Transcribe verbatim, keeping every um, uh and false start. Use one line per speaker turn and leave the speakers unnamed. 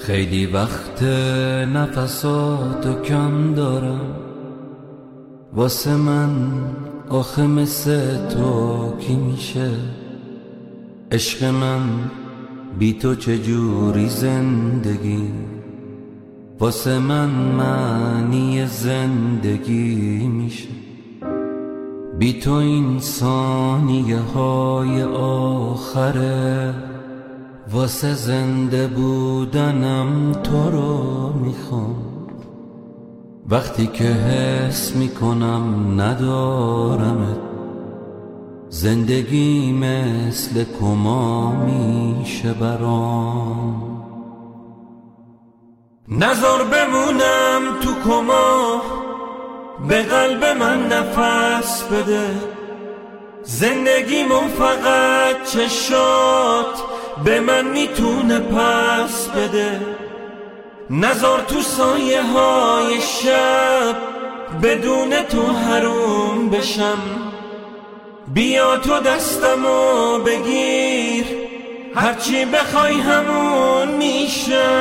خیلی وقت نفساتو کم دارم، واسه من آخه مثل تو کی میشه؟ عشق من بی تو چجوری زندگی؟ واسه من معنی زندگی میشه؟ بی تو این ثانیه های آخره، واسه زنده بودنم تو رو میخوام. وقتی که حس میکنم ندارمت، زندگی مثل کما میشه برام. نذار بمونم تو کما، به قلب من نفس بده. زندگیمو فقط چشات به من میتونه پس بده. نذار تو سایه های شب بدون تو حروم بشم. بیا تو دستمو بگیر، هرچی بخوای همون میشم.